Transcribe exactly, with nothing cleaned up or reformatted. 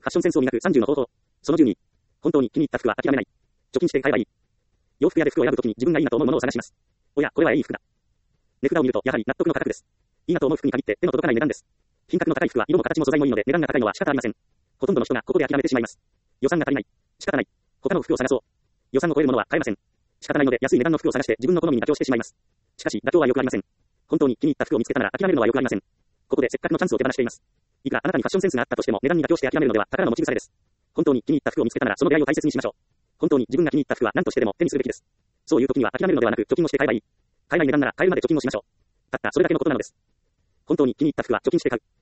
ファッションセンスを磨くさんじゅうの方法。そのじゅうに。本当に気に入った服は諦めない。貯金して買えばいい。洋服屋で服を選ぶときに自分がいいなと思うものを探します。おや、これはいい服だ。値札を見ると、やはり納得の価格です。いいなと思う服に限って手の届かない値段です。品格の高い服は色も形も素材もいいので値段が高いのは仕方ありません。ほとんどの人がここで諦めてしまいます。予算が足りない。仕方ない。他の服を探そう。予算を超えるものは買えません。仕方ないので安い値段の服を探して自分の好みに妥協してしまいます。しかし妥協はよくありません。本当に気に入った服を見つけたなら諦めるのはよくありません。ここでせっかくのチャンスを手放しています。いくらあなたにファッションセンスがあったとしても値段に妥協して諦めるのでは宝の持ち腐れです。本当に気に入った服を見つけたならその出会いを大切にしましょう。本当に自分が気に入った服は何としてでも手にするべきです。そういう時には諦めるのではなく貯金をして買えばいい。買えない値段なら買えるまで貯金をしましょう。たったそれだけのことなのです。本当に気に入った服は貯金して買う。